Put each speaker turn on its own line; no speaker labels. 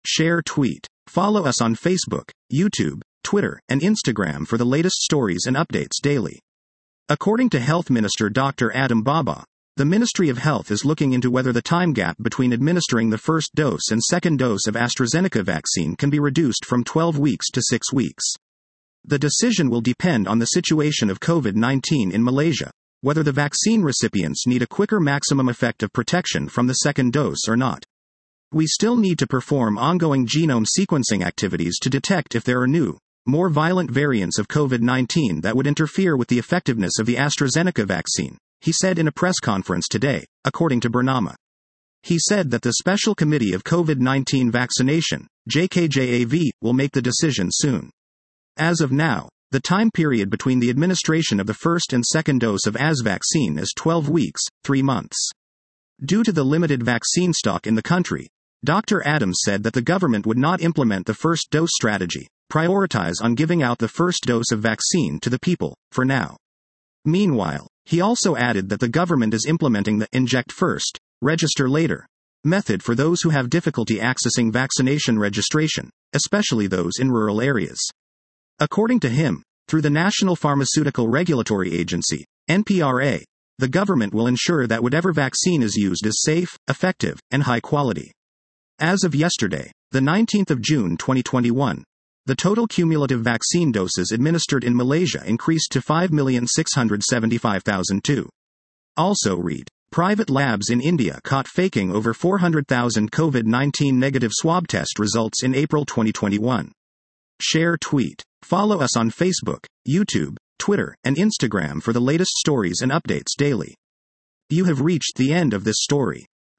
Share tweet. Follow us on Facebook, YouTube, Twitter, and Instagram for the latest stories and updates daily. According to Health Minister Dr. Adam Baba, the Ministry of Health is looking into whether the time gap between administering the first dose and second dose of AstraZeneca vaccine can be reduced from 12 weeks to 6 weeks. The decision will depend on the situation of COVID-19 in Malaysia, whether the vaccine recipients need a quicker maximum effect of protection from the second dose or not. We still need to perform ongoing genome sequencing activities to detect if there are new, more violent variants of COVID-19 that would interfere with the effectiveness of the AstraZeneca vaccine, he said in a press conference today, according to Bernama. He said that the Special Committee of COVID-19 Vaccination, JKJAV, will make the decision soon. As of now, the time period between the administration of the first and second dose of AZ vaccine is 12 weeks, 3 months. Due to the limited vaccine stock in the country, Dr. Adams said that the government would not implement the first dose strategy, prioritize on giving out the first dose of vaccine to the people, for now. Meanwhile, he also added that the government is implementing the inject first, register later method for those who have difficulty accessing vaccination registration, especially those in rural areas. According to him, through the National Pharmaceutical Regulatory Agency, NPRA, the government will ensure that whatever vaccine is used is safe, effective, and high quality. As of yesterday, the 19th of June 2021, the total cumulative vaccine doses administered in Malaysia increased to 5,675,002. Also read, private labs in India caught faking over 400,000 COVID-19 negative swab test results in April 2021. Share tweet. Follow us on Facebook, YouTube, Twitter, and Instagram for the latest stories and updates daily. You have reached the end of this story.